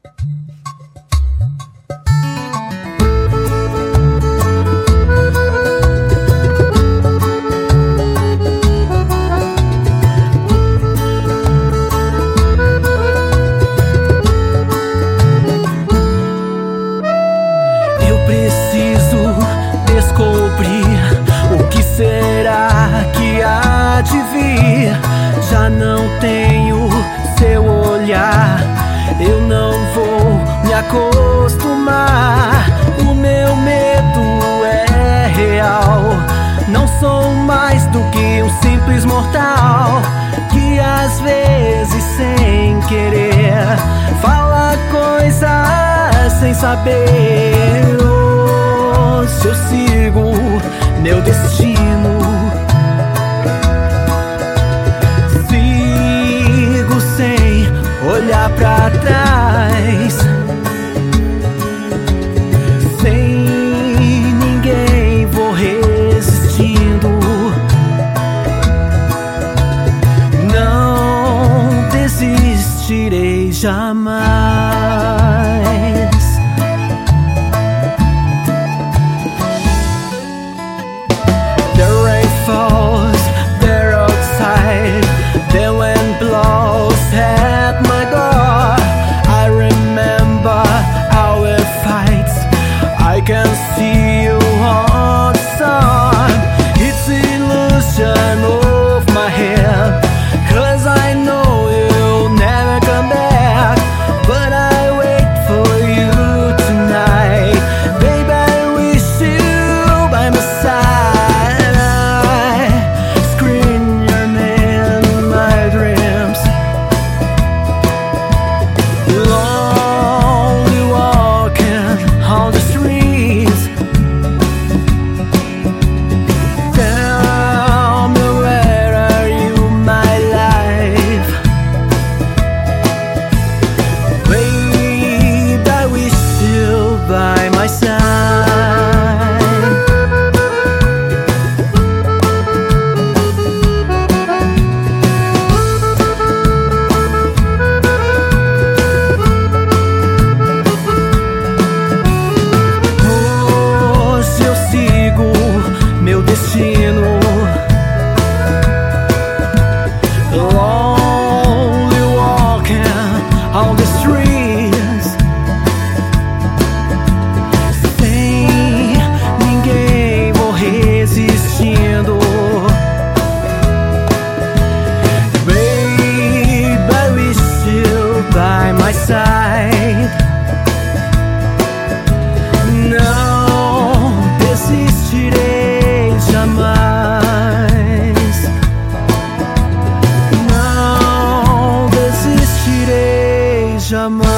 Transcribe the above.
Preciso descobrir o que será que há de vir. Já não tenho seu olhar, eu não vou me acostumar. O meu medo é real, não sou mais do que um simples mortal que às vezes sem querer fala coisas sem saber. Se eu sigo meu destino, sigo sem olhar pra trás, sem ninguém vou resistindo. Não desistirei jamais. Falls there outside, the wind blows at my door. I remember our fights, I can see you on the sun. It's illusion of my head, 'cause I know you'll never come back. But I wait for you tonight, baby, I wish you by my side. By my side, oh, se eu sigo meu destino, lonely walking on the streets. By my side, não desistirei jamais. Não desistirei jamais.